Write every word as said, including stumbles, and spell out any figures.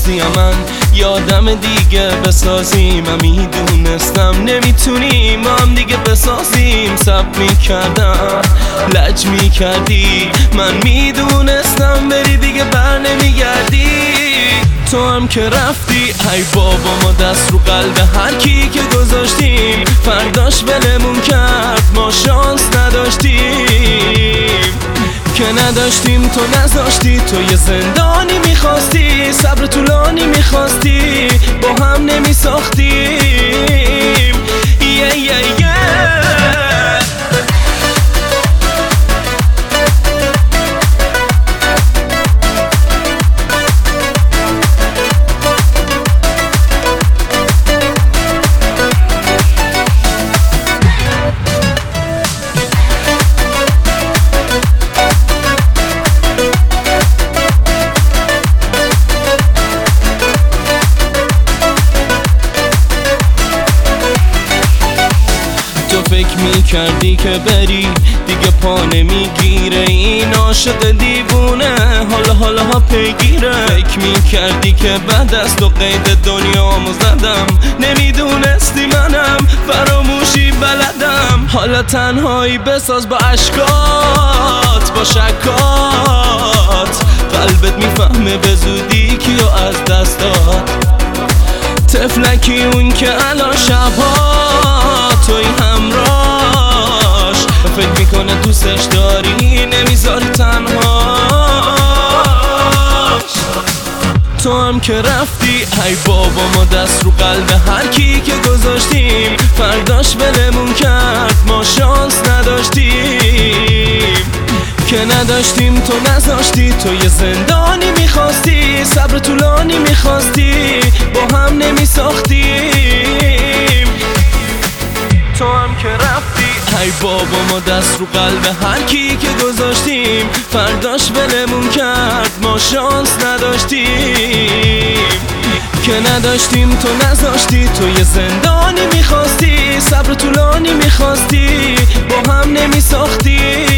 میخواستی یا من یادم دیگه بسازیم. من میدونستم نمیتونیم هم دیگه بسازیم. سب میکردم لج میکردی، من میدونستم بری دیگه بر نمیگردی. تو هم که رفتی ای بابا ما دست رو قلب هر کی که گذاشتیم. فرداش ولمون کرد ما شانس نداشتیم که نداشتیم. تو نذاشتی، تو یه زندانی میخواستی، صبر طولانی میخواستی، با هم نمیساختیم. یه یه یه فکر میکردی که بری دیگه پا نمیگیره این عاشق دیوونه حالا حالا ها پیگیره. فکر میکردی که بعد از تو قید دنیامو زدم، نمیدونستی منم فراموشی بلدم. حالا تنهایی بساز با عشقات با شکات، قلبت میفهمه به زودی کیو از دست داد. طفلکی اون که الان شبها توی همراش، فکر میکنه دوستش داری نمیذاری تنهاش. تو هم که رفتی ای بابا ما دست رو قلب هر کی که گذاشتیم. فرداش ولمون کرد ما شانس نداشتیم که نداشتیم. تو نذاشتی، تو یه زندانی میخواستی، صبر طولانی میخواستی، با هم نمیساختیم. تو هم که رفتی ای بابا ما دست رو قلب هر کی که گذاشتیم. فرداش ولمون کرد ما شانس نداشتیم که نداشتیم. تو نذاشتی، تو یه زندانی میخواستی، صبر طولانی میخواستی، با هم نمیساختیم.